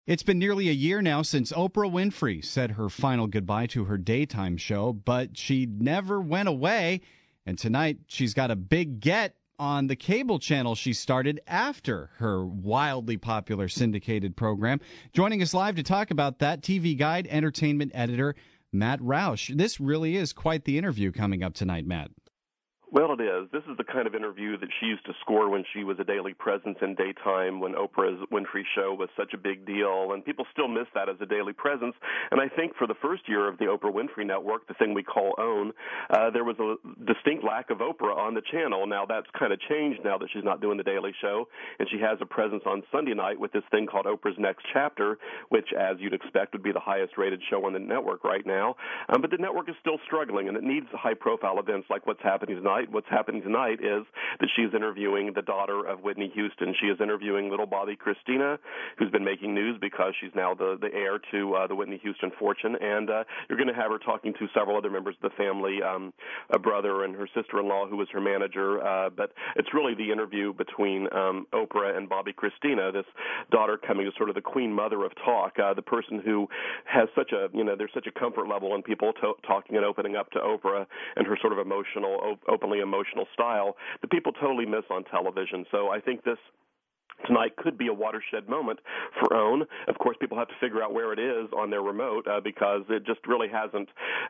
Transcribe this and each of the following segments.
It's been nearly a year now since Oprah Winfrey said her final goodbye to her daytime show, but she never went away. And tonight, she's got a big get on the cable channel she started after her wildly popular syndicated program. Joining us live to talk about that, TV Guide entertainment editor Matt Roush. This really is quite the interview coming up tonight, Matt. Well, it is. This is the kind of interview that she used to score when she was a daily presence in daytime, when Oprah's Winfrey Show was such a big deal, and people still miss that as a daily presence. And I think for the first year of the Oprah Winfrey Network, the thing we call OWN, there was a distinct lack of Oprah on the channel. Now that's kind of changed now that she's not doing the daily show, and she has a presence on Sunday night with this thing called Oprah's Next Chapter, which, as you'd expect, would be the highest-rated show on the network right now. But the network is still struggling, and it needs high-profile events like what's happening tonight. What's happening tonight is that she's interviewing the daughter of Whitney Houston. She is interviewing little Bobbi Kristina, who's been making news because she's now the heir to the Whitney Houston fortune. And you're going to have her talking to several other members of the family, a brother and her sister-in-law who was her manager. But it's really the interview between Oprah and Bobbi Kristina, this daughter coming as sort of the queen mother of talk, the person who has such a, there's such a comfort level in people talking and opening up to Oprah and her sort of openly emotional style that people totally miss on television. So I think this tonight could be a watershed moment for OWN. Of course, people have to figure out where it is on their remote because it just really hasn't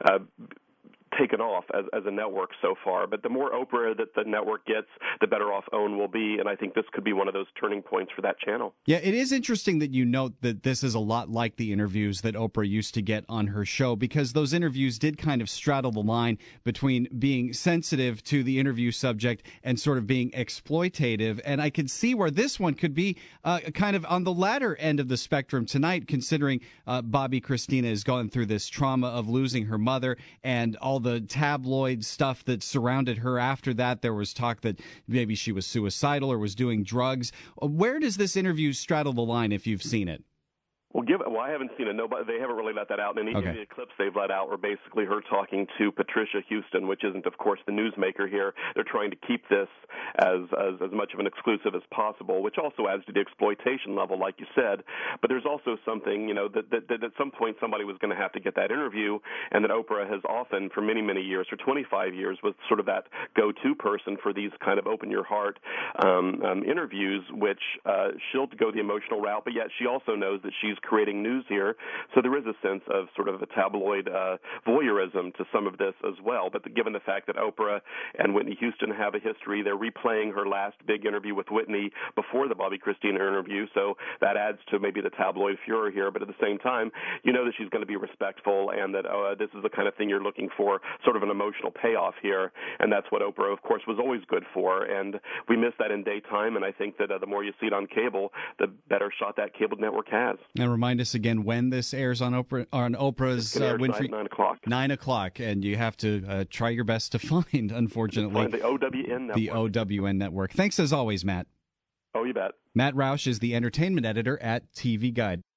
taken off as a network so far. But the more Oprah that the network gets, the better off OWN will be, and I think this could be one of those turning points for that channel. Yeah, it is interesting that you note that this is a lot like the interviews that Oprah used to get on her show, because those interviews did kind of straddle the line between being sensitive to the interview subject and sort of being exploitative, and I could see where this one could be kind of on the latter end of the spectrum tonight, considering Bobbi Kristina has gone through this trauma of losing her mother and all the tabloid stuff that surrounded her after that. There was talk that maybe she was suicidal or was doing drugs. Where does this interview straddle the line if you've seen it? Well, I haven't seen it. They haven't really let that out. And any of the clips they've let out were basically her talking to Patricia Houston, which isn't, of course, the newsmaker here. They're trying to keep this as much of an exclusive as possible, which also adds to the exploitation level, like you said. But there's also something, that at some point somebody was going to have to get that interview, and that Oprah has often, for many, many years, for 25 years, was sort of that go-to person for these kind of open-your-heart interviews, which she'll go the emotional route, but yet she also knows that she's creating news here, so there is a sense of sort of a tabloid voyeurism to some of this as well. But given the fact that Oprah and Whitney Houston have a history, they're replaying her last big interview with Whitney before the Bobbi Kristina interview, so that adds to maybe the tabloid furor here. But at the same time, you know that she's going to be respectful, and that this is the kind of thing you're looking for, sort of an emotional payoff here, and that's what Oprah, of course, was always good for. And we miss that in daytime, and I think that the more you see it on cable, the better shot that cable network has. And remind us again when this airs on Oprah's Winfrey. 9 o'clock. 9 o'clock, and you have to try your best to find, unfortunately, find the OWN network. The OWN network. Thanks as always, Matt. Oh, you bet. Matt Roush is the entertainment editor at TV Guide.